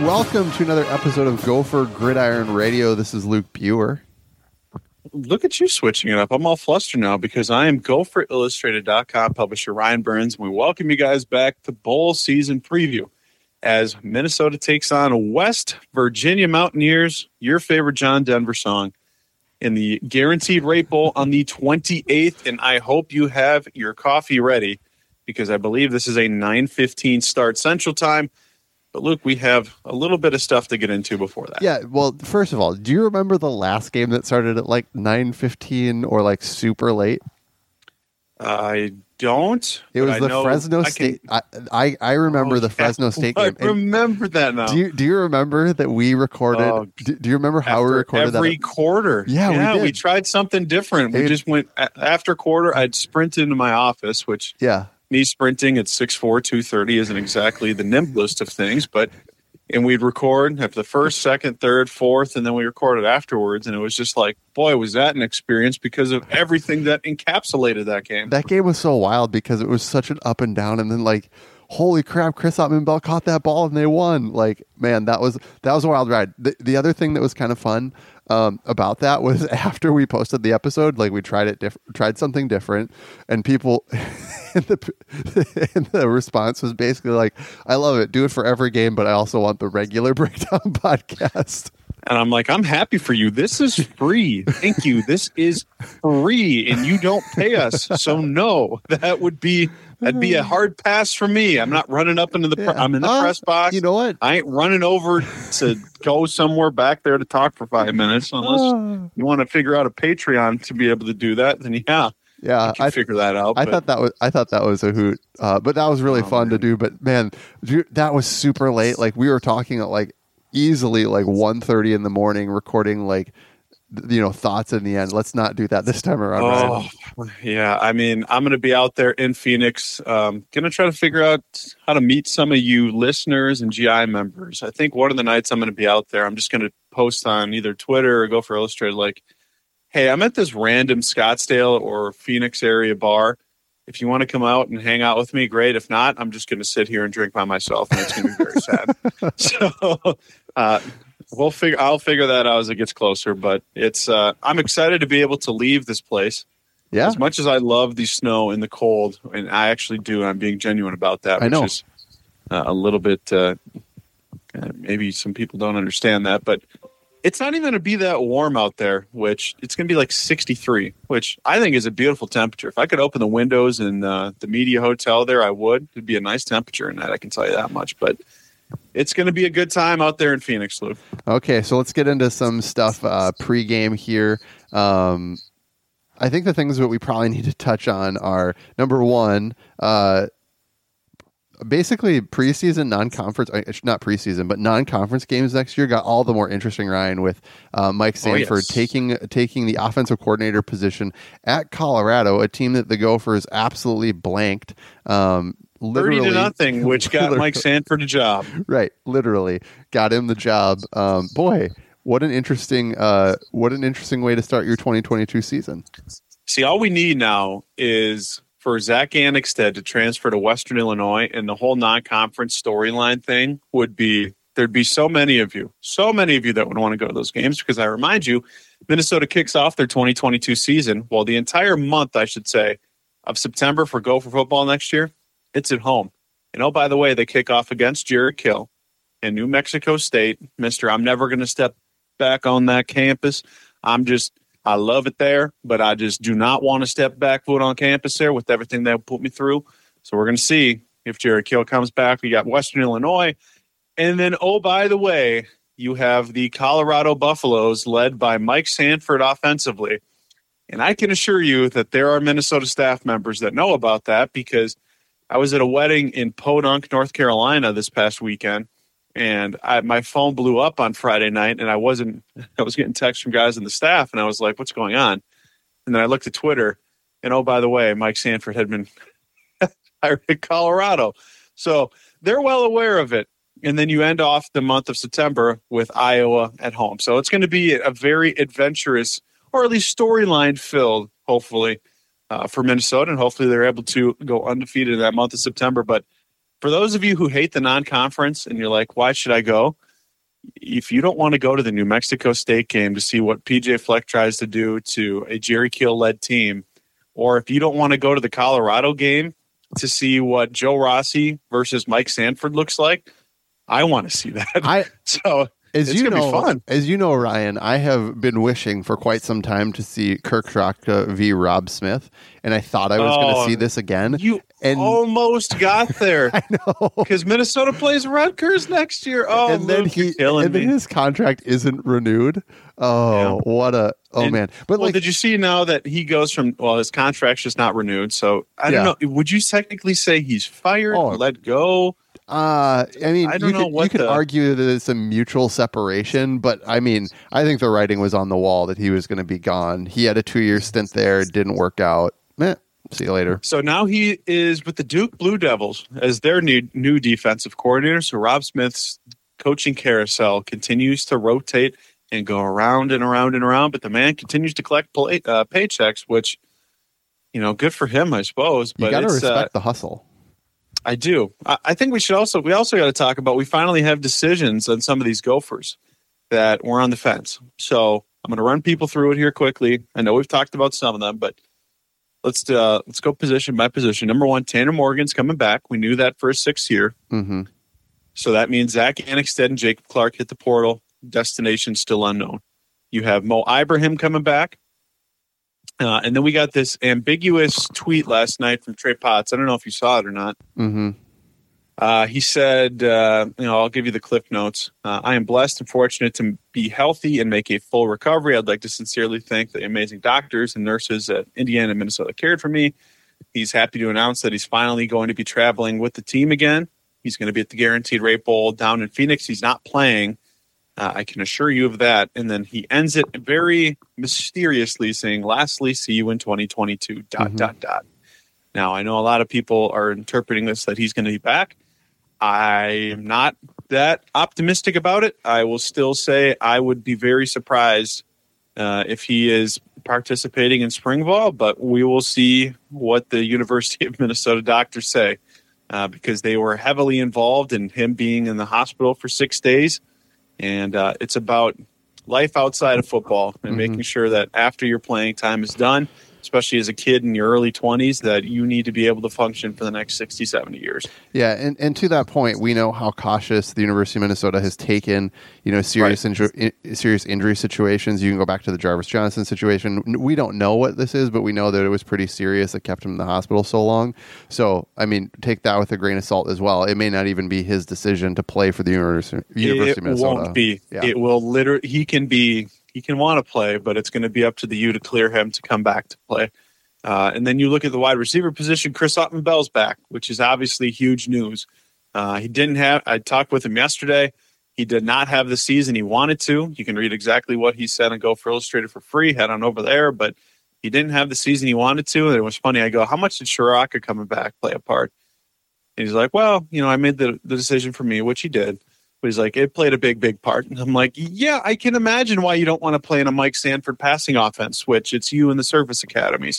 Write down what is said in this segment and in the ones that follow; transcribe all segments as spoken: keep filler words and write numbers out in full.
and welcome to another episode of Gopher Gridiron Radio. This is Luke Buer. Look at you switching it up. I'm all flustered now because I am Gopher Illustrated dot com publisher Ryan Burns. We welcome you guys back to bowl season preview as Minnesota takes on West Virginia Mountaineers, your favorite John Denver song, in the Guaranteed Rate Bowl on the twenty-eighth. And I hope you have your coffee ready because I believe this is a nine fifteen start Central Time. But, Luke, we have a little bit of stuff to get into before that. Yeah, well, first of all, do you remember the last game that started at like nine fifteen or like super late? I don't. It was I the know Fresno I State. Can, I, I I remember oh, the Fresno yeah, State I game. And remember that now. Do you do you remember that we recorded? Oh, do, do you remember how we recorded every that? quarter? Yeah, yeah, we, did. we tried something different. We it, just went after quarter. I'd sprint into my office, which yeah, me sprinting at six four, two thirty isn't exactly the nimblest of things, but. And we'd record after the first, second, third, fourth, and then we recorded afterwards. And it was just like, boy, was that an experience because of everything that encapsulated that game. That game was so wild because it was such an up and down. And then, like, holy crap, Chris Ottman-Bell caught that ball and they won. Like, man, that was that was a wild ride. The, the other thing that was kind of fun um, about that was after we posted the episode, like, we tried it, diff- tried something different, and people. And the, and the response was basically like, I love it. Do it for every game, but I also want the regular breakdown podcast. And I'm like, I'm happy for you. This is free. Thank you. This is free, and you don't pay us. So no, that would be that'd be a hard pass for me. I'm not running up into the. Pre- yeah. I'm in the uh, press box. You know what? I ain't running over to go somewhere back there to talk for five minutes unless uh, you want to figure out a Patreon to be able to do that. Then yeah. Yeah, I figure that out. I but. thought that was I thought that was a hoot, uh, but that was really oh, fun man. to do. But man, that was super late. Like we were talking at like easily like one thirty in the morning, recording like you know thoughts in the end. Let's not do that this time around. Oh, right? Yeah. I mean, I'm going to be out there in Phoenix. Um, going to try to figure out how to meet some of you listeners and G I members. I think one of the nights I'm going to be out there, I'm just going to post on either Twitter or Gopher Illustrated like. Hey, I'm at this random Scottsdale or Phoenix area bar. If you want to come out and hang out with me, great. If not, I'm just going to sit here and drink by myself, and it's going to be very sad. So uh, we'll figure. I'll figure that out as it gets closer. But it's. Uh, I'm excited to be able to leave this place. Yeah. As much as I love the snow and the cold, and I actually do, I'm being genuine about that. I know. Which is uh, a little bit. Uh, maybe some people don't understand that, but. It's not even going to be that warm out there, which it's going to be like sixty-three, which I think is a beautiful temperature. If I could open the windows in uh, the media hotel there, I would. It'd be a nice temperature in that, I can tell you that much. But it's going to be a good time out there in Phoenix, Luke. Okay, so let's get into some stuff uh, pregame here. Um, I think the things that we probably need to touch on are, number one, uh, basically preseason, non-conference, not preseason, but non-conference games next year got all the more interesting, Ryan, with uh, Mike Sanford oh, yes. taking taking the offensive coordinator position at Colorado, a team that the Gophers absolutely blanked. Um, thirty to nothing, which got Mike Sanford a job. Right, literally got him the job. Um, boy, what an interesting, uh, what an interesting way to start your twenty twenty-two season. See, all we need now is for Zach Annexted to transfer to Western Illinois, and the whole non-conference storyline thing would be, there'd be so many of you, so many of you that would want to go to those games, because I remind you, Minnesota kicks off their twenty twenty-two season, well, the entire month, I should say, of September for Gopher football next year, it's at home. And oh, by the way, they kick off against Jared Kill in New Mexico State. Mister I'm never going to step back on that campus. I'm just... I love it there, but I just do not want to step back foot on campus there with everything that put me through. So we're going to see if Jared Kill comes back. We got Western Illinois. And then, oh, by the way, you have the Colorado Buffaloes led by Mike Sanford offensively. And I can assure you that there are Minnesota staff members that know about that, because I was at a wedding in Podunk, North Carolina this past weekend. And I, my phone blew up on Friday night, and I wasn't, I was getting texts from guys in the staff, and I was like, what's going on? And then I looked at Twitter, and oh, by the way, Mike Sanford had been hired at Colorado. So they're well aware of it. And then you end off the month of September with Iowa at home. So it's going to be a very adventurous, or at least storyline filled, hopefully, uh, for Minnesota. And hopefully they're able to go undefeated in that month of September. But for those of you who hate the non-conference and you're like, why should I go? if you don't want to go to the New Mexico State game to see what P J Fleck tries to do to a Jerry Kill-led team, or if you don't want to go to the Colorado game to see what Joe Rossi versus Mike Sanford looks like, I want to see that. I so as it's you gonna know, be fun. As you know, Ryan, I have been wishing for quite some time to see Kirk Schrotka v. Rob Smith, and I thought I was going Oh, to see this again. You and almost got there. I know, because Minnesota plays Rutgers next year. Oh, and then Luke, he you're killing and then me. his contract isn't renewed. Oh, Yeah. what a oh And- man! But well, like, did you see now that he goes from, well, his contract's just not renewed. So I don't Yeah. know. Would you technically say he's fired, Oh. let go? Uh, I mean, I don't you know could, what you could the- argue that it's a mutual separation, but I mean, I think the writing was on the wall that he was going to be gone. He had a two-year stint there, it didn't work out. Meh, see you later. So now he is with the Duke Blue Devils as their new, new defensive coordinator. So Rob Smith's coaching carousel continues to rotate and go around and around and around, but the man continues to collect play, uh, paychecks, which, you know, good for him, I suppose. You But got to it's, respect uh, the hustle. I do. I, I think we should also we also got to talk about we finally have decisions on some of these Gophers that were on the fence. So I'm going to run people through it here quickly. I know we've talked about some of them, but let's uh, let's go position by position. Number one, Tanner Morgan's coming back. We knew that for his sixth year. Mm-hmm. So that means Zach Annexted and Jacob Clark hit the portal. Destination still unknown. You have Mo Ibrahim coming back. Uh, and then we got this ambiguous tweet last night from Trey Potts. I don't know if you saw it or not. Mm-hmm. Uh, he said, uh, you know, I'll give you the clip notes. Uh, I am blessed and fortunate to be healthy and make a full recovery. I'd like to sincerely thank the amazing doctors and nurses at Indiana and Minnesota cared for me. He's happy to announce that he's finally going to be traveling with the team again. He's going to be at the Guaranteed Rate Bowl down in Phoenix. He's not playing. Uh, I can assure you of that. And then he ends it very mysteriously saying, lastly, see you in twenty twenty-two, dot, Mhm. dot, dot. Now, I know a lot of people are interpreting this that he's going to be back. I am not that optimistic about it. I will still say I would be very surprised uh, if he is participating in spring ball, but we will see what the University of Minnesota doctors say uh, because they were heavily involved in him being in the hospital for six days. And uh, it's about life outside of football and Mhm. making sure that after your playing time is done, especially as a kid in your early twenties, that you need to be able to function for the next sixty, seventy years. Yeah, and, and to that point, we know how cautious the University of Minnesota has taken, you know, serious Right. inju- in, serious injury situations. You can go back to the Jarvis Johnson situation. We don't know what this is, but we know that it was pretty serious that kept him in the hospital so long. So, I mean, take that with a grain of salt as well. It may not even be his decision to play for the University, University it of Minnesota. won't be. Yeah. It will literally. He can be. He can want to play, but it's going to be up to the U to clear him to come back to play. Uh, and then you look at the wide receiver position. Chris Ottman-Bell's back, which is obviously huge news. Uh, he didn't have. I talked with him yesterday. He did not have the season he wanted to. You can read exactly what he said and go for Illustrated for free. Head on over there, but he didn't have the season he wanted to. And it was funny. I go, how much did Shiraka coming back play a part? And he's like, well, you know, I made the, the decision for me, which he did. But he's like, it played a big, big part. And I'm like, yeah, I can imagine why you don't want to play in a Mike Sanford passing offense, which it's you in the service academies.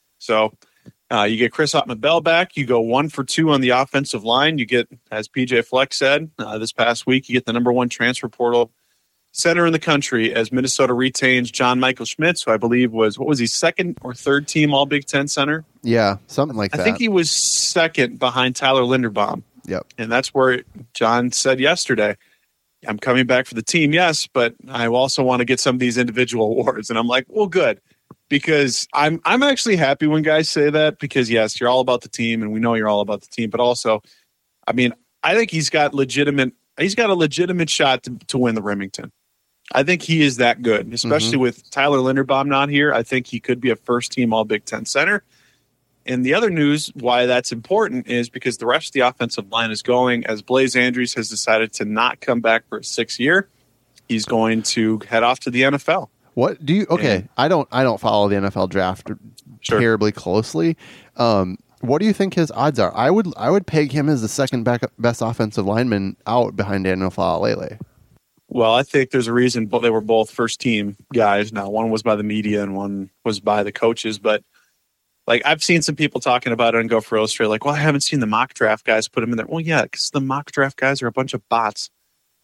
So uh, you get Chris Ottman-Bell back. You go one for two on the offensive line. You get, as P J Fleck said uh, this past week, you get the number one transfer portal center in the country as Minnesota retains John Michael Schmitz, who I believe was, what was he, second or third team All Big Ten center? Yeah, something like I that. think he was second behind Tyler Linderbaum. Yep. And that's where John said yesterday, I'm coming back for the team, yes, but I also want to get some of these individual awards. And I'm like, well, good. Because I'm I'm actually happy when guys say that because, yes, you're all about the team and we know you're all about the team. But also, I mean, I think he's got legitimate he's got a legitimate shot to, to win the Remington. I think he is that good, especially Mm-hmm. with Tyler Linderbaum not here. I think he could be a first team All Big Ten center. And the other news why that's important is because the rest of the offensive line is going as Blaze Andrews has decided to not come back for a sixth year. He's going to head off to the N F L. What do you? Okay, And- I don't. I don't follow the N F L draft Sure. terribly closely. Um, what do you think his odds are? I would. I would peg him as the second back, best offensive lineman out behind Daniel Faalele. Well, I think there's a reason but they were both first team guys. Now, one was by the media and one was by the coaches. But like I've seen some people talking about it and go for Illustrated, like, well, I haven't seen the mock draft guys put him in there. Well, yeah, because the mock draft guys are a bunch of bots.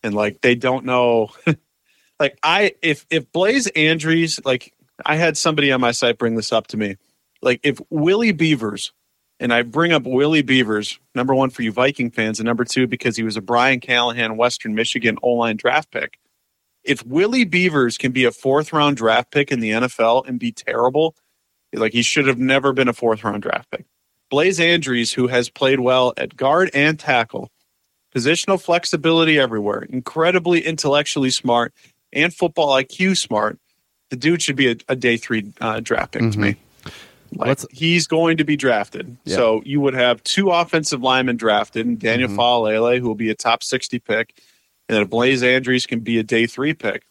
and like they don't know. Like I, if if Blaze Andrews, like I had somebody on my site bring this up to me, like if Willie Beavers, and I bring up Willie Beavers, number one for you Viking fans, and number two because he was a Brian Callahan Western Michigan O-line draft pick. If Willie Beavers can be a fourth round draft pick in the N F L and be terrible, like he should have never been a fourth round draft pick. Blaze Andrews, who has played well at guard and tackle, positional flexibility everywhere, incredibly intellectually smart, and football I Q smart, the dude should be a, a day three uh, draft pick mm-hmm. to me. Like, he's going to be drafted. Yeah. So you would have two offensive linemen drafted, and Daniel mm-hmm. Faalele, who will be a top sixty pick, and then Blaze Andrews can be a day three pick.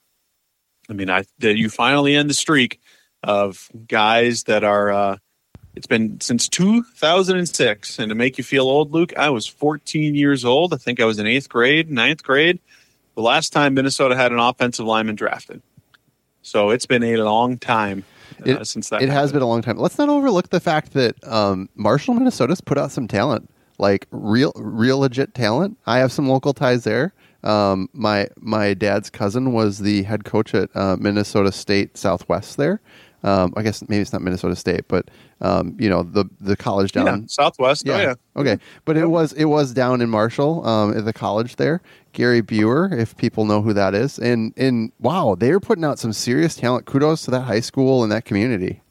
I mean, I you finally end the streak of guys that are uh, – it's been since two thousand six. And to make you feel old, Luke, I was fourteen years old. I think I was in eighth grade, ninth grade. The last time Minnesota had an offensive lineman drafted. So it's been a long time uh, it, since that It happened. has been a long time. Let's not overlook the fact that um, Marshall, Minnesota's put out some talent, like real, real legit talent. I have some local ties there. Um, my my dad's cousin was the head coach at uh, Minnesota State Southwest there. Um, I guess maybe it's not Minnesota State, but um, you know the the college down yeah, Southwest. Yeah. Oh yeah. Okay, but it was it was down in Marshall um, at the college there. Gary Buer, if people know who that is, and and wow, they were putting out some serious talent. Kudos to that high school and that community.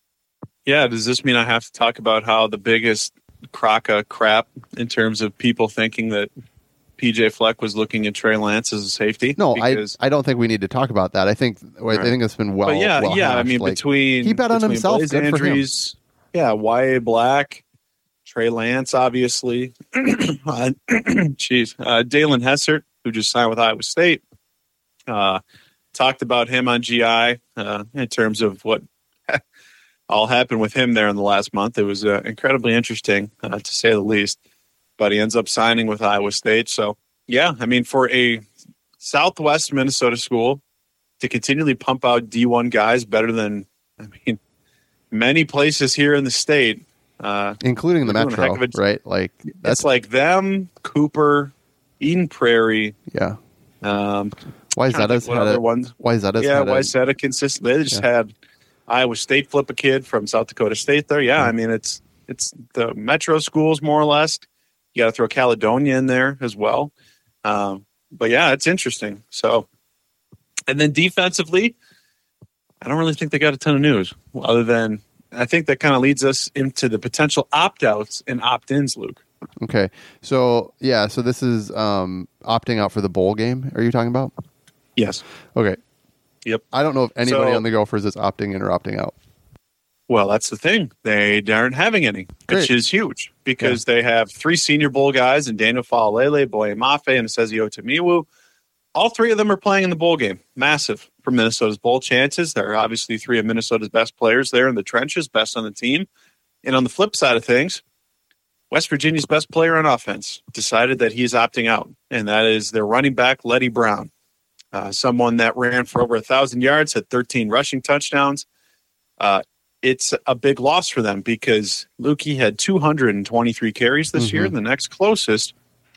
Yeah. Does this mean I have to talk about how the biggest crock of crap in terms of people thinking that P J Fleck was looking at Trey Lance as a safety? No, because, I I don't think we need to talk about that. I think I right. think it's been well. But yeah, well yeah. hashed. I mean, like, between he bet on between himself. Blaze Good Andrews, for him. Yeah, Y A Black, Trey Lance, obviously. uh, Jeez, uh, Dalen Hessert, who just signed with Iowa State, uh, talked about him on G I uh, in terms of what all happened with him there in the last month. It was uh, incredibly interesting, uh, to say the least. But he ends up signing with Iowa State, so. Yeah, I mean, for a Southwest Minnesota school to continually pump out D one guys better than, I mean, many places here in the state. Uh, Including the Metro, a, right? Like that's like them, Cooper, Eden Prairie. Yeah. Um, Wayzata's had a, ones. Wayzata's yeah, had Wayzata consistent. They just yeah. had Iowa State flip a kid from South Dakota State there. Yeah, mm-hmm. I mean, it's it's the Metro schools more or less. You got to throw Caledonia in there as well. Um, but yeah, it's interesting. So, and then defensively, I don't really think they got a ton of news other than I think that kind of leads us into the potential opt-outs and opt-ins, Luke. Okay. So, yeah, so this is um, opting out for the bowl game. Are you talking about? Yes. Okay. Yep. I don't know if anybody so, on the Gophers is opting in or opting out. Well, that's the thing. They aren't having any, Great. which is huge because yeah. they have three Senior Bowl guys and Daniel Faalele, Boye Mafe, and Esezio Tamiwu. All three of them are playing in the bowl game. Massive for Minnesota's bowl chances. They're obviously three of Minnesota's best players there in the trenches, best on the team. And on the flip side of things, West Virginia's best player on offense decided that he's opting out, and that is their running back, Letty Brown, uh, someone that ran for over one thousand yards, had thirteen rushing touchdowns. Uh, It's a big loss for them because Lukey had two hundred twenty-three carries this mm-hmm. year. And the next closest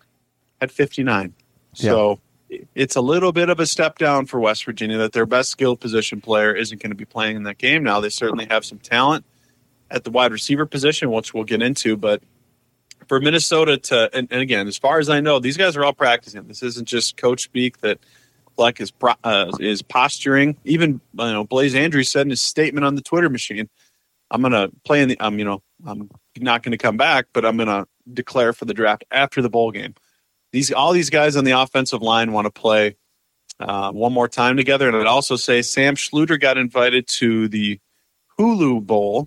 had fifty-nine. Yeah. So it's a little bit of a step down for West Virginia that their best skilled position player isn't going to be playing in that game. Now, they certainly have some talent at the wide receiver position, which we'll get into. But for Minnesota to, and, and again, as far as I know, these guys are all practicing. This isn't just coach speak that Fleck is uh, is posturing. Even you know, Blaze Andrews said in his statement on the Twitter machine, "I'm going to play in the. I'm you know I'm not going to come back, but I'm going to declare for the draft after the bowl game." These all these guys on the offensive line want to play uh, one more time together, and I'd also say Sam Schluter got invited to the Hulu Bowl.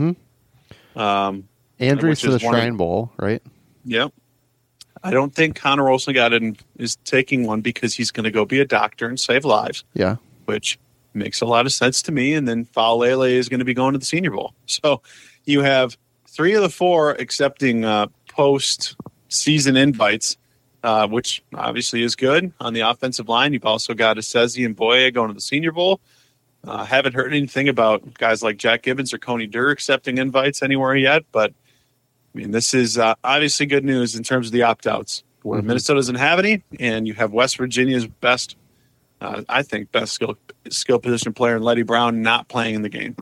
Mm-hmm. Um, Andrews to the Shrine of, Bowl, right? Yep. I don't think Connor Olson got in, is taking one because he's going to go be a doctor and save lives. Yeah. Which makes a lot of sense to me. And then Faalele is going to be going to the Senior Bowl. So you have three of the four accepting uh, post-season invites, uh, which obviously is good. On the offensive line, you've also got Esezi and Boye going to the Senior Bowl. I uh, haven't heard anything about guys like Jack Gibbons or Coney Durr accepting invites anywhere yet, but I mean, this is uh, obviously good news in terms of the opt-outs where Mm-hmm. Minnesota doesn't have any, and you have West Virginia's best, uh, I think, best skill skill position player in Letty Brown not playing in the game.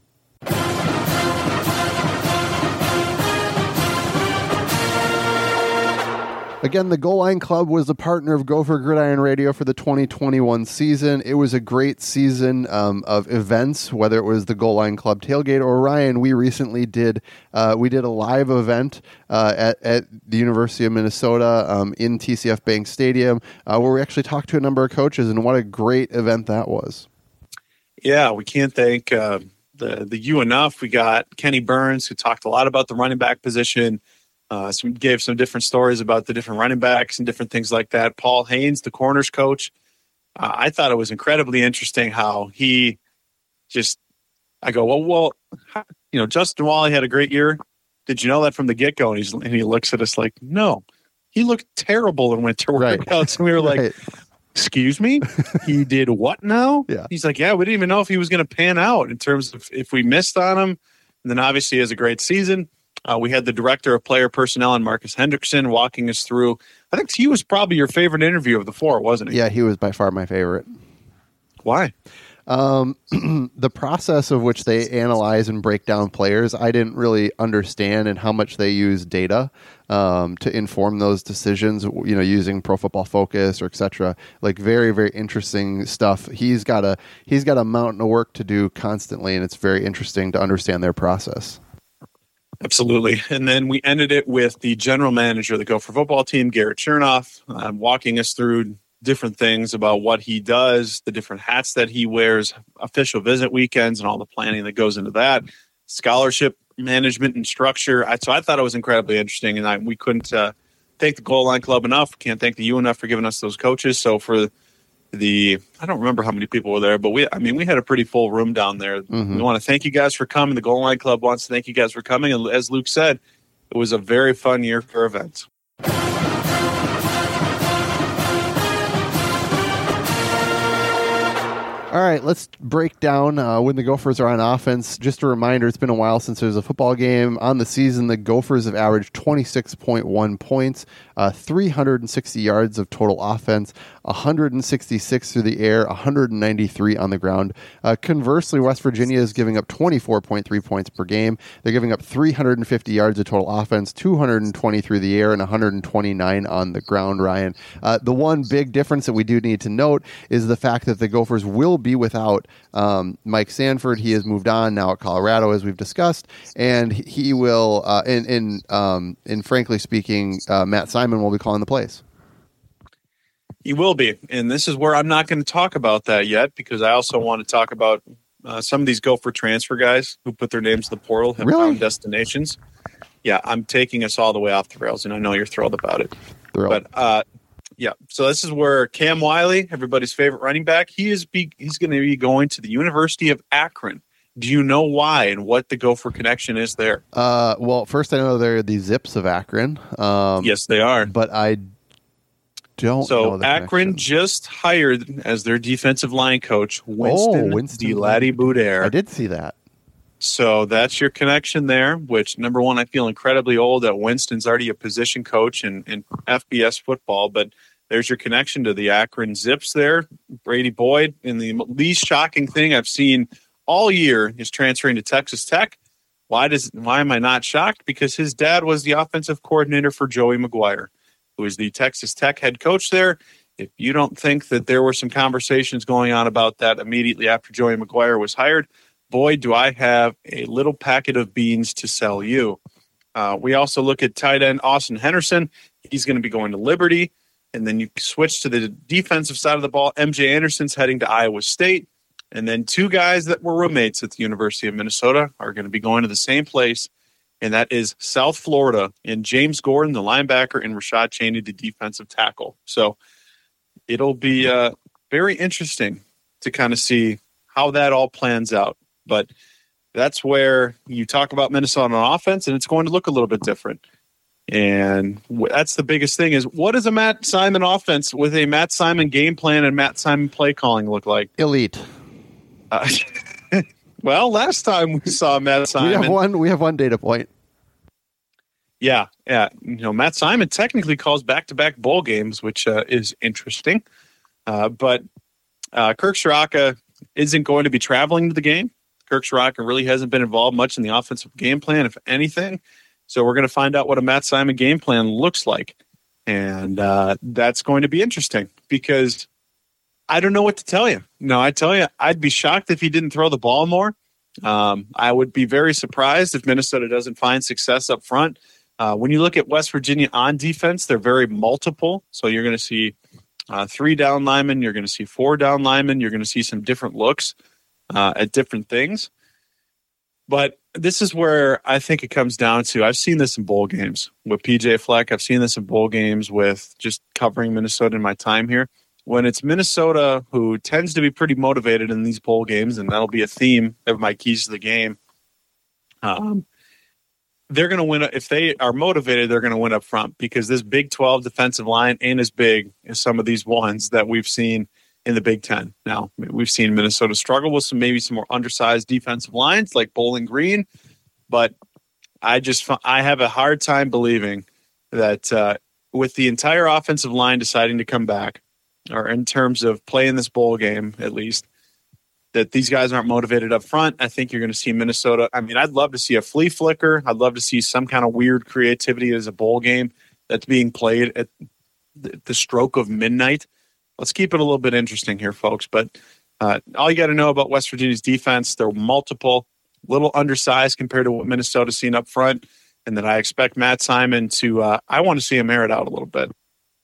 Again, the Goal Line Club was a partner of Gopher Gridiron Radio for the twenty twenty-one season. It was a great season um, of events, whether it was the Goal Line Club tailgate or Ryan. We recently did uh, we did a live event uh, at at the University of Minnesota um, in T C F Bank Stadium, uh, where we actually talked to a number of coaches, and what a great event that was. Yeah, we can't thank uh, the the U enough. We got Kenny Burns, who talked a lot about the running back position. Uh, some gave some different stories about the different running backs and different things like that. Paul Haynes, the corners coach, uh, I thought it was incredibly interesting how he just. I go, well, well, how, you know, Justin Wally had a great year. Did you know that from the get go? And he's and he looks at us like, no, he looked terrible in winter Right. workouts, and we were like, Right. excuse me, he did what now? Yeah. He's like, yeah, we didn't even know if he was going to pan out in terms of if we missed on him. And then obviously he has a great season. Uh, we had the director of player personnel and Marcus Hendrickson walking us through. I think he was probably your favorite interview of the four, wasn't he? Yeah, he was by far my favorite. Why? Um, the process of which they analyze and break down players, I didn't really understand, and how much they use data um, to inform those decisions, you know, using Pro Football Focus or et cetera. Like very, very interesting stuff. He's got a, he's got a mountain of work to do constantly, and it's very interesting to understand their process. Absolutely. And then we ended it with the general manager of the Gopher football team, Garrett Chernoff, uh, walking us through different things about what he does, the different hats that he wears, official visit weekends, and all the planning that goes into that, scholarship management and structure. I, so I thought it was incredibly interesting, and I, we couldn't uh, thank the Goal Line Club enough. Can't thank the U enough for giving us those coaches. So for the, I don't remember how many people were there, but we, I mean, we had a pretty full room down there. Mm-hmm. We want to thank you guys for coming. The Goal Line Club wants to thank you guys for coming. And as Luke said, it was a very fun year for events. All right, let's break down uh, when the Gophers are on offense. Just a reminder, it's been a while since there was a football game. On the season, the Gophers have averaged twenty-six point one points, uh, three hundred sixty yards of total offense, one hundred sixty-six through the air, one hundred ninety-three on the ground. Uh, conversely, West Virginia is giving up twenty-four point three points per game. They're giving up three hundred fifty yards of total offense, two hundred twenty through the air, and one hundred twenty-nine on the ground, Ryan. Uh, the one big difference that we do need to note is the fact that the Gophers will be without um, Mike Sanford. He has moved on now at Colorado, as we've discussed, and he will, uh, in, in, um, in frankly speaking, uh, Matt Simon will be calling the plays. He will be. And this is where I'm not going to talk about that yet, because I also want to talk about uh, some of these Gopher transfer guys who put their names in the portal, have Really? found destinations. Yeah, I'm taking us all the way off the rails, and I know you're thrilled about it. Thrilled. But uh, yeah, so this is where Cam Wiley, everybody's favorite running back, he is be, he's going to be going to the University of Akron. Do you know why and what the Gopher connection is there? Uh, well, first I know they're the Zips of Akron. Um, Yes, they are. but I don't know So the Akron connection. just hired as their defensive line coach Winston, Oh, Winston. DeLatty Boudere. I did see that. So that's your connection there, which, number one, I feel incredibly old that Winston's already a position coach in, in F B S football, but there's your connection to the Akron Zips there. Brady Boyd, and the least shocking thing I've seen all year is transferring to Texas Tech. Why does why am I not shocked? Because his dad was the offensive coordinator for Joey McGuire, who is the Texas Tech head coach there. If you don't think that there were some conversations going on about that immediately after Joey McGuire was hired, boy, do I have a little packet of beans to sell you. Uh, we also look at tight end Austin Henderson. He's going to be going to Liberty. And then you switch to the defensive side of the ball. M J Anderson's heading to Iowa State. And then two guys that were roommates at the University of Minnesota are going to be going to the same place, and that is South Florida, and James Gordon, the linebacker, and Rashad Cheney, the defensive tackle. So it'll be uh, very interesting to kind of see how that all plans out. But that's where you talk about Minnesota on offense, and it's going to look a little bit different. And that's the biggest thing is, what does a Matt Simon offense with a Matt Simon game plan and Matt Simon play calling look like? Elite. Uh, well, last time we saw Matt Simon. We have one. We have one data point. Yeah, yeah. You know, Matt Simon technically calls back-to-back bowl games, which uh, is interesting. Uh, but uh, Kirk Ciarrocca isn't going to be traveling to the game. Kirk Ciarrocca really hasn't been involved much in the offensive game plan, if anything. So we're going to find out what a Matt Simon game plan looks like. And uh, that's going to be interesting because I don't know what to tell you. No, I tell you, I'd be shocked if he didn't throw the ball more. Um, I would be very surprised if Minnesota doesn't find success up front. Uh, when you look at West Virginia on defense, they're very multiple. So you're going to see uh, three down linemen. You're going to see four down linemen. You're going to see some different looks uh, at different things. But this is where I think it comes down to, I've seen this in bowl games with P J Fleck. I've seen this in bowl games with just covering Minnesota in my time here. When it's Minnesota, who tends to be pretty motivated in these bowl games, and that'll be a theme of my keys to the game, um, they're going to win. If they are motivated, they're going to win up front because this Big twelve defensive line ain't as big as some of these ones that we've seen in the Big Ten. Now, we've seen Minnesota struggle with some maybe some more undersized defensive lines like Bowling Green, but I just I have a hard time believing that uh, with the entire offensive line deciding to come back, or in terms of playing this bowl game at least, that these guys aren't motivated up front. I think you're going to see Minnesota. I mean, I'd love to see a flea flicker. I'd love to see some kind of weird creativity as a bowl game that's being played at the stroke of midnight. Let's keep it a little bit interesting here, folks. But uh, all you got to know about West Virginia's defense, they're multiple, little undersized compared to what Minnesota's seen up front. And that I expect Matt Simon to, uh, I want to see him air it out a little bit.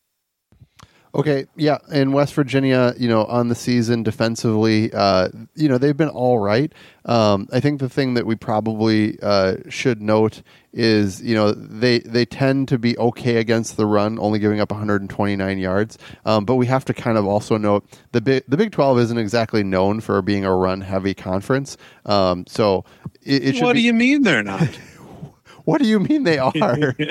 Okay, yeah, in West Virginia, you know, on the season defensively, uh, you know, they've been all right. Um, I think the thing that we probably uh, should note is, you know, they they tend to be okay against the run, only giving up one hundred twenty-nine yards. Um, but we have to kind of also note the Big the Big twelve isn't exactly known for being a run heavy conference. Um, so it, it should. What be, do you mean they're not? What do you mean they are?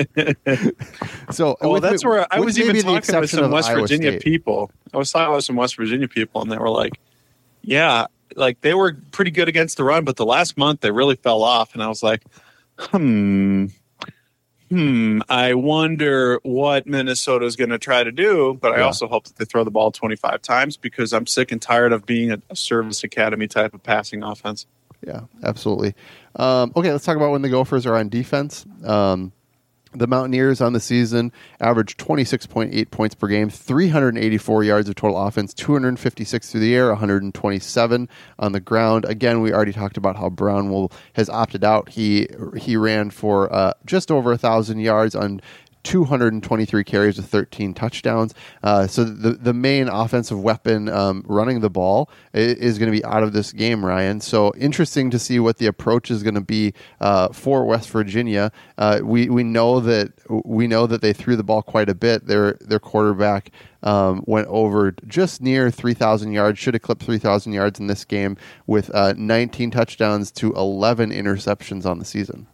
so, well, with, that's where I was even talking with some West Iowa Virginia State. people. I was talking with some West Virginia people, and they were like, "Yeah, like they were pretty good against the run, but the last month they really fell off." And I was like, "Hmm, hmm. I wonder what Minnesota is going to try to do." But I Yeah. also hope that they throw the ball twenty-five times because I'm sick and tired of being a, a service academy type of passing offense. Yeah, absolutely. Um, okay, let's talk about when the Gophers are on defense. Um, the Mountaineers on the season average twenty-six point eight points per game, three hundred eighty-four yards of total offense, two hundred fifty-six through the air, one hundred twenty-seven on the ground. Again, we already talked about how Brownwell has opted out. He he ran for uh, just over one thousand yards on two hundred twenty-three carries with thirteen touchdowns. Uh, so the the main offensive weapon um, running the ball is, is going to be out of this game, Ryan. So interesting to see what the approach is going to be uh, for West Virginia. Uh, we we know that we know that they threw the ball quite a bit. Their their quarterback um, went over just near three thousand yards. Should have clipped three thousand yards in this game with uh, nineteen touchdowns to eleven interceptions on the season.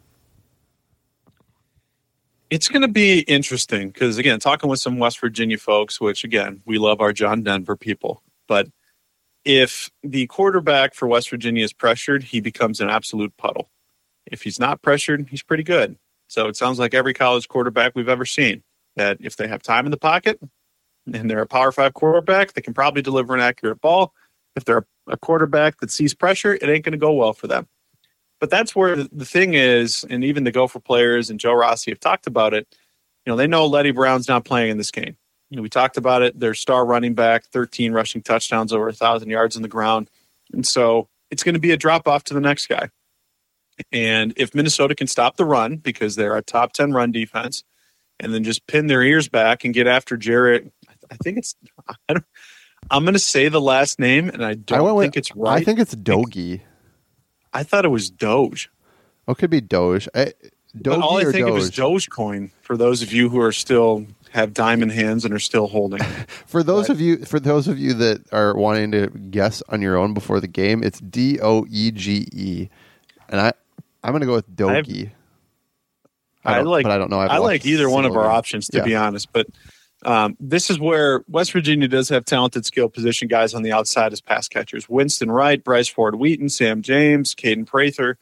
It's going to be interesting because, again, talking with some West Virginia folks, which, again, we love our John Denver people. But if the quarterback for West Virginia is pressured, he becomes an absolute puddle. If he's not pressured, he's pretty good. So it sounds like every college quarterback we've ever seen, that if they have time in the pocket and they're a Power Five quarterback, they can probably deliver an accurate ball. If they're a quarterback that sees pressure, it ain't going to go well for them. But that's where the thing is, and even the Gopher players and Joe Rossi have talked about it. You know, they know Letty Brown's not playing in this game. You know, we talked about it. Their star running back, thirteen rushing touchdowns, over one thousand yards on the ground. And so it's going to be a drop-off to the next guy. And if Minnesota can stop the run because they're a top ten run defense and then just pin their ears back and get after Jarrett, I think it's – I don't, I'm going to say the last name, and I don't I think with, it's right. I think it's Doge. I thought it was Doge. Oh, it could be Doge. I, Doge but all I or think Doge? of is Dogecoin for those of you who are still have diamond hands and are still holding. For those But- of you, for those of you that are wanting to guess on your own before the game, it's D O E G E, and I, I'm going to go with Doge. I, I, don't, like, but I don't know. I've I watched like either one of single our game. options, to Yeah. be honest. But um, this is where West Virginia does have talented skill position guys on the outside as pass catchers. Winston Wright, Bryce Ford Wheaton, Sam James, Caden Prather.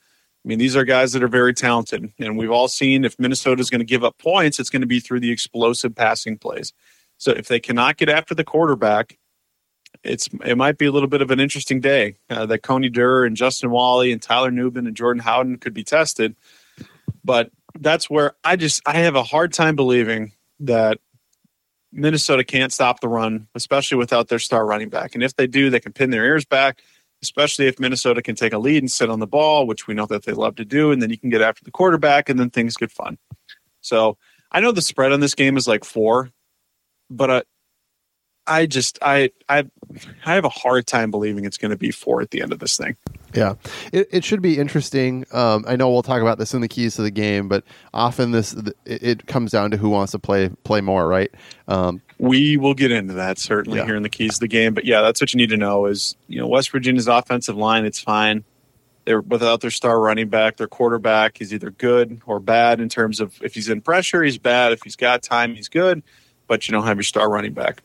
I mean, these are guys that are very talented, and we've all seen if Minnesota is going to give up points, it's going to be through the explosive passing plays. So if they cannot get after the quarterback, it's it might be a little bit of an interesting day uh, that Coney Durr and Justin Wally and Tyler Nubin and Jordan Howden could be tested. But that's where I just I have a hard time believing that Minnesota can't stop the run, especially without their star running back. And if they do, they can pin their ears back, especially if Minnesota can take a lead and sit on the ball, which we know that they love to do, and then you can get after the quarterback, and then things get fun. So I know the spread on this game is like four, but uh, I just I I I have a hard time believing it's going to be four at the end of this thing. Yeah, it it should be interesting. Um, I know we'll talk about this in the keys to the game, but often this it, it comes down to who wants to play play more, right? Um, we will get into that certainly yeah. here in the keys to the game, but yeah, that's what you need to know is you know West Virginia's offensive line. It's fine. They're without their star running back. Their quarterback is either good or bad in terms of if he's in pressure, he's bad. If he's got time, he's good. But you don't have your star running back.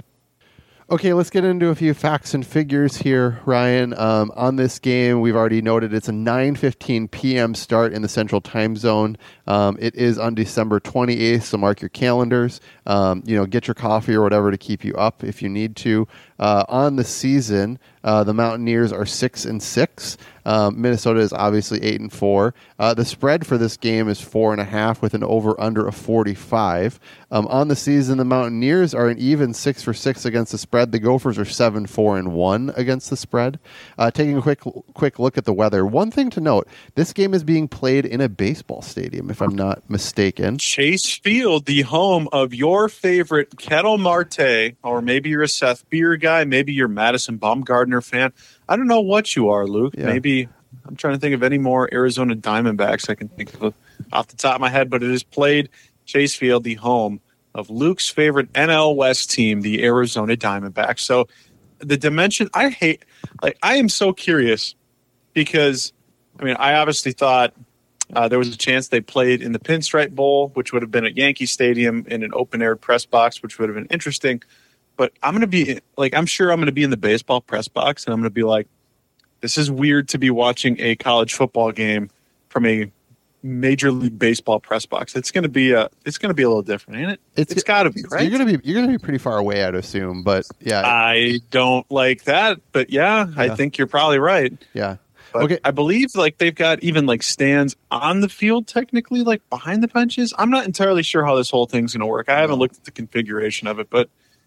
Okay, let's get into a few facts and figures here, Ryan. Um, on this game, we've already noted it's a nine fifteen p.m. start in the Central Time Zone. Um, it is on December twenty-eighth, so mark your calendars. Um, you know, get your coffee or whatever to keep you up if you need to. Uh, on the season, uh, the Mountaineers are six and six. Um, Minnesota is obviously eight and four. Uh, the spread for this game is four and a half with an over under of forty-five. Um, on the season, the Mountaineers are an even six for six against the spread. The Gophers are seven four and one against the spread. Uh, taking a quick quick look at the weather. One thing to note: this game is being played in a baseball stadium, if I'm not mistaken. Chase Field, the home of your favorite Kettle Marte, or maybe you're a Seth Beer guy, maybe you're a Madison Bumgarner fan. I don't know what you are, Luke. Yeah. Maybe I'm trying to think of any more Arizona Diamondbacks I can think of off the top of my head, but it is played Chase Field, the home of Luke's favorite N L West team, the Arizona Diamondbacks. So the dimension, I hate, like, I am so curious because, I mean, I obviously thought uh, there was a chance they played in the Pinstripe Bowl, which would have been at Yankee Stadium in an open-air press box, which would have been interesting. But I'm going to be, like, I'm sure I'm going to be in the baseball press box, and I'm going to be like, this is weird to be watching a college football game from a Major League Baseball press box. It's going to be a, it's going to be a little different, ain't it? It's, it's got to be, right? You're going to be, you're going to be pretty far away, I'd assume. But yeah, I don't like that. But yeah, yeah. I think you're probably right. Yeah. But okay. I believe like they've got even like stands on the field, technically, like behind the benches. I'm not entirely sure how this whole thing's going to work. I haven't looked at the configuration of it, but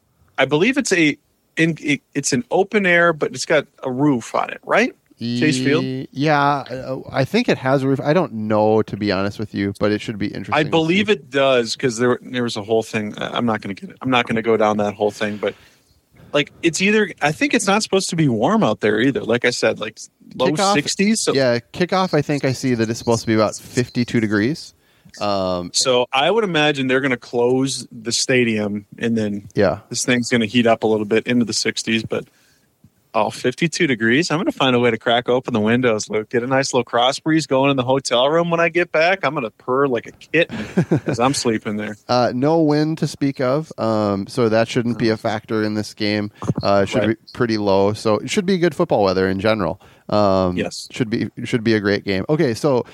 I believe it's a, in, it, it's an open air, but it's got a roof on it, right? Chase Field? Yeah, I think it has a roof. I don't know, to be honest with you, but it should be interesting. I believe it does because there there was a whole thing. I'm not going to get it. I'm not going to go down that whole thing, but like it's either. I think it's not supposed to be warm out there either. Like I said, like low kickoff, sixties. So, yeah, kickoff. I think I see that it's supposed to be about fifty-two degrees. Um, so I would imagine they're going to close the stadium and then yeah, this thing's going to heat up a little bit into the sixties, but. Oh, fifty-two degrees. I'm going to find a way to crack open the windows, Luke. Get a nice little cross breeze going in the hotel room when I get back. I'm going to purr like a kitten as I'm sleeping there. Uh, no wind to speak of, um, so that shouldn't be a factor in this game. Uh, it should right. be pretty low, so it should be good football weather in general. Um, yes. Should be should be a great game. Okay, so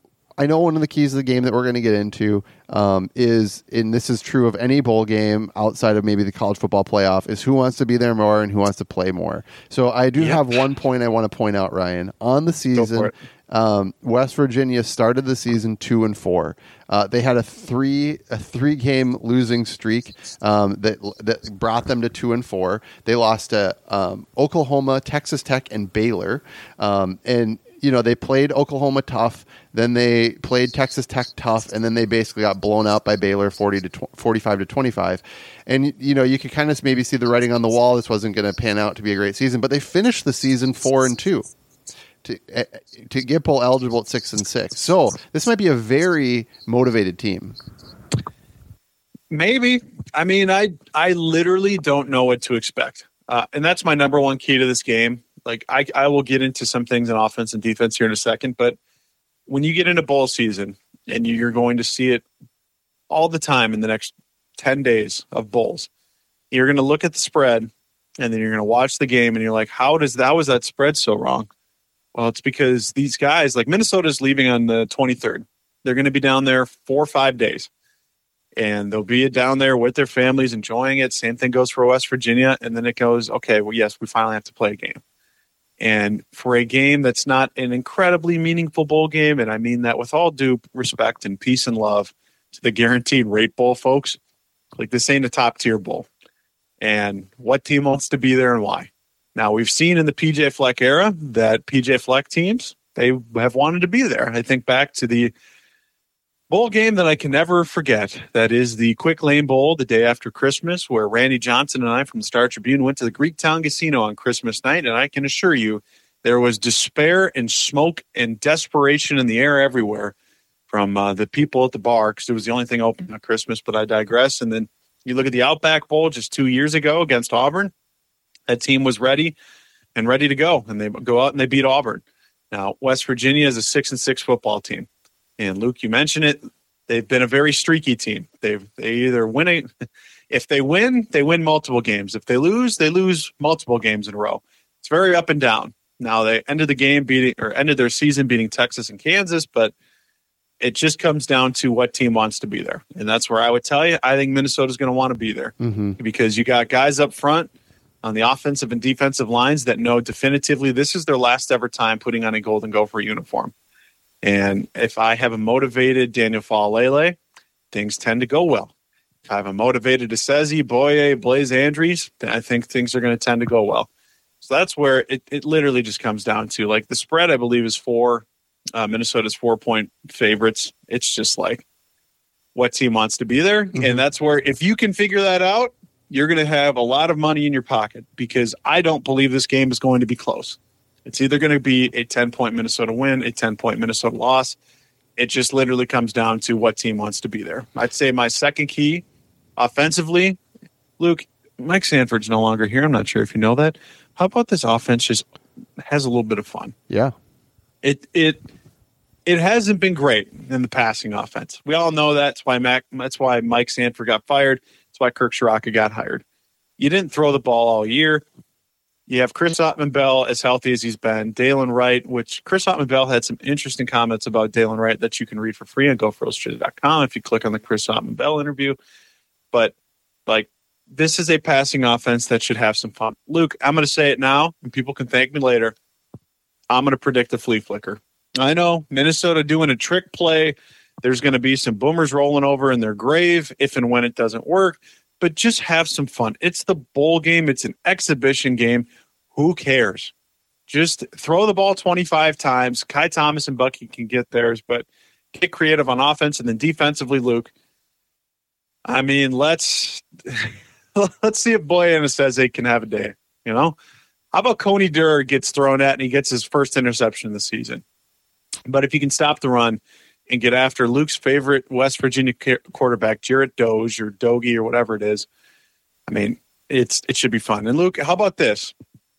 I know one of the keys of the game that we're going to get into um, is, and this is true of any bowl game outside of maybe the college football playoff, is who wants to be there more and who wants to play more. So I do yep. have one point I want to point out, Ryan. On the season, um, West Virginia started the season two and four. Uh, they had a three a three game losing streak um, that that brought them to two and four. They lost to um, Oklahoma, Texas Tech, and Baylor, um, and. You know, they played Oklahoma tough, then they played Texas Tech tough, and then they basically got blown out by Baylor forty to forty-five to twenty-five. And, you know, you could kind of maybe see the writing on the wall. This wasn't going to pan out to be a great season, but they finished the season four and two to uh, to get bowl eligible at six and six. So this might be a very motivated team. Maybe. I mean, I I literally don't know what to expect, uh, and that's my number one key to this game. Like I, I will get into some things in offense and defense here in a second, but when you get into bowl season and you're going to see it all the time in the next ten days of bowls, you're going to look at the spread and then you're going to watch the game and you're like, how does that, how was that spread so wrong? Well, it's because these guys, like Minnesota's leaving on the twenty-third. They're going to be down there four or five days. And they'll be down there with their families enjoying it. Same thing goes for West Virginia. And then it goes, okay, well, yes, we finally have to play a game. And for a game that's not an incredibly meaningful bowl game, and I mean that with all due respect and peace and love to the Guaranteed Rate Bowl folks, like this ain't a top-tier bowl. And what team wants to be there and why? Now, we've seen in the P J Fleck era that P J Fleck teams, they have wanted to be there. I think back to the bowl game that I can never forget. That is the Quick Lane Bowl the day after Christmas, where Randy Johnson and I from the Star Tribune went to the Greektown Casino on Christmas night, and I can assure you there was despair and smoke and desperation in the air everywhere from uh, the people at the bar, because it was the only thing open on Christmas, but I digress. And then you look at the Outback Bowl just two years ago against Auburn. That team was ready and ready to go, and they go out and they beat Auburn. Now, West Virginia is a six and six football team. And Luke, you mentioned it. They've been a very streaky team. They've they either win a, if they win, they win multiple games. If they lose, they lose multiple games in a row. It's very up and down. Now they ended the game beating or ended their season beating Texas and Kansas, but it just comes down to what team wants to be there. And that's where I would tell you, I think Minnesota's going to want to be there mm-hmm. because you got guys up front on the offensive and defensive lines that know definitively this is their last ever time putting on a Golden Gopher uniform. And if I have a motivated Daniel Faalele, things tend to go well. If I have a motivated Assezi, Boye, Blaze Andrews, then I think things are going to tend to go well. So that's where it, it literally just comes down to, like, the spread, I believe, is four. Uh, Minnesota's four-point favorites. It's just like what team wants to be there. Mm-hmm. And that's where, if you can figure that out, you're going to have a lot of money in your pocket, because I don't believe this game is going to be close. It's either going to be a ten-point Minnesota win, a ten-point Minnesota loss. It just literally comes down to what team wants to be there. I'd say my second key offensively, Luke, Mike Sanford's no longer here. I'm not sure if you know that. How about this offense just has a little bit of fun? Yeah. It it it hasn't been great in the passing offense. We all know that. That's why Mac, that's why Mike Sanford got fired. That's why Kirk Ciarrocca got hired. You didn't throw the ball all year. You have Chris Ottman-Bell as healthy as he's been. Dalen Wright, which Chris Ottman-Bell had some interesting comments about Dalen Wright that you can read for free on Gopher Illustrated dot com if you click on the Chris Ottman-Bell interview. But, like, this is a passing offense that should have some fun. Luke, I'm going to say it now, and people can thank me later. I'm going to predict a flea flicker. I know Minnesota doing a trick play. There's going to be some boomers rolling over in their grave if and when it doesn't work. But just have some fun. It's the bowl game. It's an exhibition game. Who cares? Just throw the ball twenty-five times. Kai Thomas and Bucky can get theirs, but get creative on offense. And then defensively, Luke, I mean, let's let's see if Boye Anastase can have a day. You know, how about Coney Durr gets thrown at and he gets his first interception of the season? But if you can stop the run and get after Luke's favorite West Virginia quarterback, Jarrett Doge or Dogie or whatever it is, I mean, it's it should be fun. And Luke, how about this?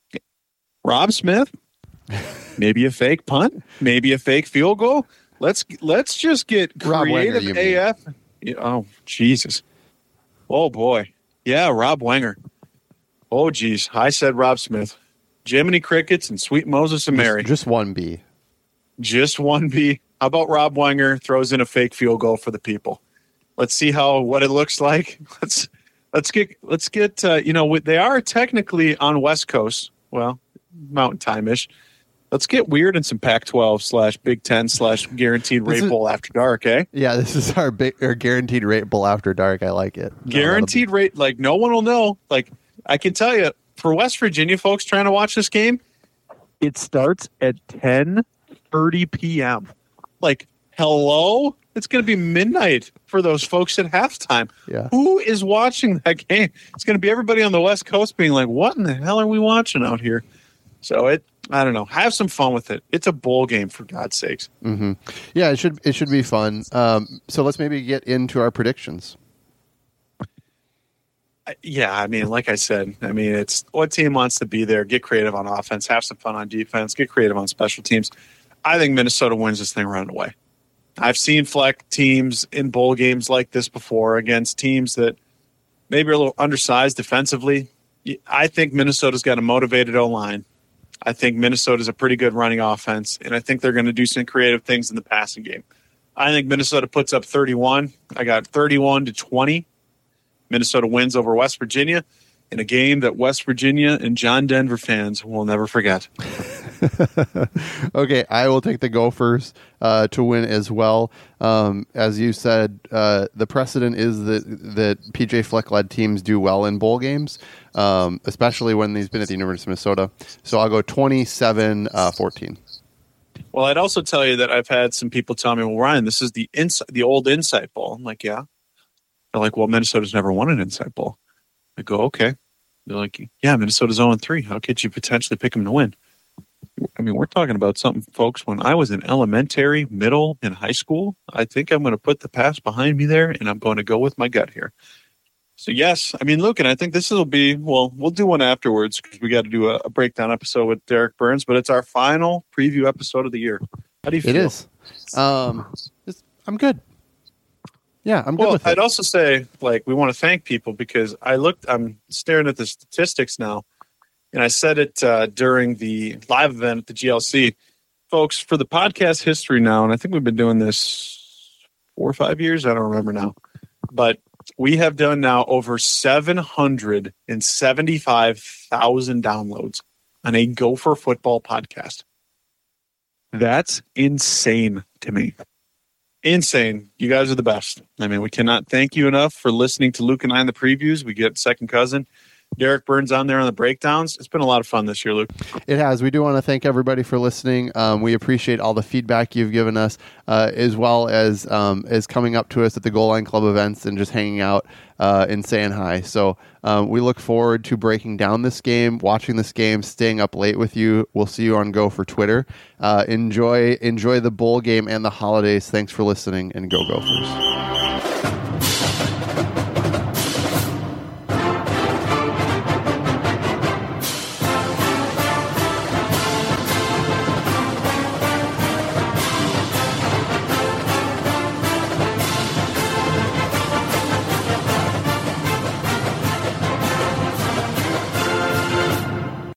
Rob Smith, maybe a fake punt, maybe a fake field goal. Let's let's just get creative. Rob Wenger, A F. Yeah, oh, Jesus. Oh, boy. Yeah, Rob Wenger. Oh, geez. I said Rob Smith. Jiminy Crickets and Sweet Moses and Mary. Just, just one B. Just one B. How about Rob Wenger throws in a fake field goal for the people? Let's see how what it looks like. Let's let's get let's get uh, you know, they are technically on West Coast. Well, Mountain Time-ish. Let's get weird in some Pac twelve slash Big Ten slash Guaranteed Rate Bowl After Dark, eh? Yeah, this is our big our Guaranteed Rate Bowl After Dark. I like it. Guaranteed no, rate, like no one will know. Like I can tell you, for West Virginia folks trying to watch this game, it starts at ten thirty p.m. Like, hello? It's going to be midnight for those folks at halftime. Yeah. Who is watching that game? It's going to be everybody on the West Coast being like, what in the hell are we watching out here? So it, I don't know. Have some fun with it. It's a bowl game, for God's sakes. Mm-hmm. Yeah, it should it should be fun. Um, so let's maybe get into our predictions. Yeah, I mean, like I said, I mean, it's what team wants to be there, get creative on offense, have some fun on defense, get creative on special teams. I think Minnesota wins this thing running away. I've seen Fleck teams in bowl games like this before against teams that maybe are a little undersized defensively. I think Minnesota's got a motivated O-line. I think Minnesota's a pretty good running offense, and I think they're going to do some creative things in the passing game. I think Minnesota puts up thirty-one. I got thirty-one to twenty. Minnesota wins over West Virginia in a game that West Virginia and John Denver fans will never forget. Okay, I will take the Gophers uh, to win as well. Um, as you said, uh, the precedent is that that P J Fleck-led teams do well in bowl games, um, especially when he's been at the University of Minnesota. So I'll go twenty-seven fourteen. Well, I'd also tell you that I've had some people tell me, well, Ryan, this is the inside, the old Insight Bowl. I'm like, yeah. They're like, well, Minnesota's never won an Insight Bowl. I go, okay. They're like, yeah, Minnesota's oh and three. How could you potentially pick them to win? I mean, we're talking about something, folks. When I was in elementary, middle, and high school, I think I'm going to put the past behind me there, and I'm going to go with my gut here. So, yes, I mean, Luke, and I think this will be, well, we'll do one afterwards because we got to do a, a breakdown episode with Derek Burns, but it's our final preview episode of the year. How do you feel? It is. Um, it's, I'm good. Yeah, I'm good well, with it. I'd also say, like, we want to thank people because I looked, I'm staring at the statistics now, and I said it uh, during the live event at the G L C. Folks, for the podcast history now, and I think we've been doing this four or five years, I don't remember now, but we have done now over seven hundred seventy-five thousand downloads on a Gopher football podcast. That's insane to me. Insane. You guys are the best. I mean, we cannot thank you enough for listening to Luke and I in the previews. We get second cousin Derek Burns on there on the breakdowns. It's been a lot of fun this year, Luke. It has. We do want to thank everybody for listening. Um, we appreciate all the feedback you've given us, uh, as well as um, as coming up to us at the Goal Line Club events and just hanging out uh, and saying hi. So um, we look forward to breaking down this game, watching this game, staying up late with you. We'll see you on Go for Twitter. Uh, enjoy enjoy the bowl game and the holidays. Thanks for listening, and go Gophers.